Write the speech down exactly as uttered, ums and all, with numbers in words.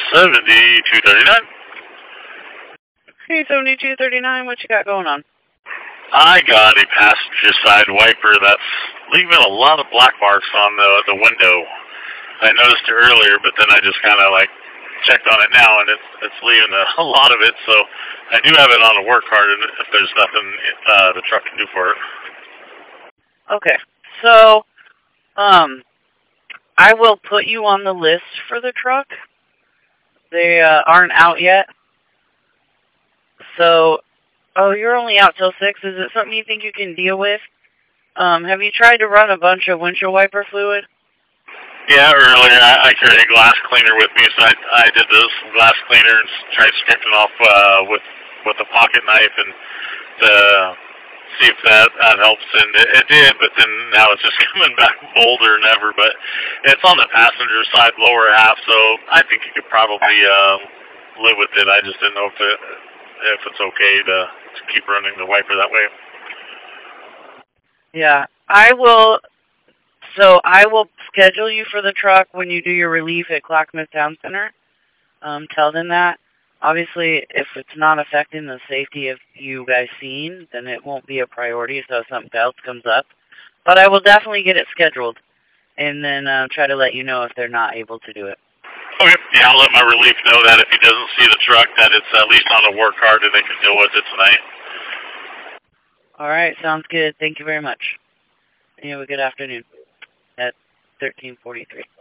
seventy-two thirty-nine. Hey, seventy-two thirty-nine, what you got going on? I got a passenger side wiper that's leaving a lot of black marks on the the window. I noticed it earlier, but then I just kind of like checked on it now, and it's it's leaving a, a lot of it. So I do have it on a work card, and if there's nothing uh, the truck can do for it. Okay, so um, I will put you on the list for the truck. They uh, aren't out yet. So, oh, you're only out till six. Is it something you think you can deal with? Um, have you tried to run a bunch of windshield wiper fluid? Yeah, earlier I, I carried a glass cleaner with me, so I, I did this glass cleaner and tried scraping off uh, with with a pocket knife and to see if that, that helps, and it, it did. But then now it's just coming back bolder than ever. But it's on the passenger side, lower half, so I think you could probably uh, live with it. I just didn't know if it, if it's okay to, to keep running the wiper that way. Yeah, I will. So I will schedule you for the truck when you do your relief at Clackamas Town Center. Um, tell them that. Obviously, if it's not affecting the safety of you guys seeing, then it won't be a priority, so something else comes up. But I will definitely get it scheduled, and then uh, try to let you know if they're not able to do it. Okay, yeah, I'll let my relief know that if he doesn't see the truck, that it's at least on the work card and they can deal with it tonight. All right, sounds good. Thank you very much. You have a good afternoon at thirteen forty-three.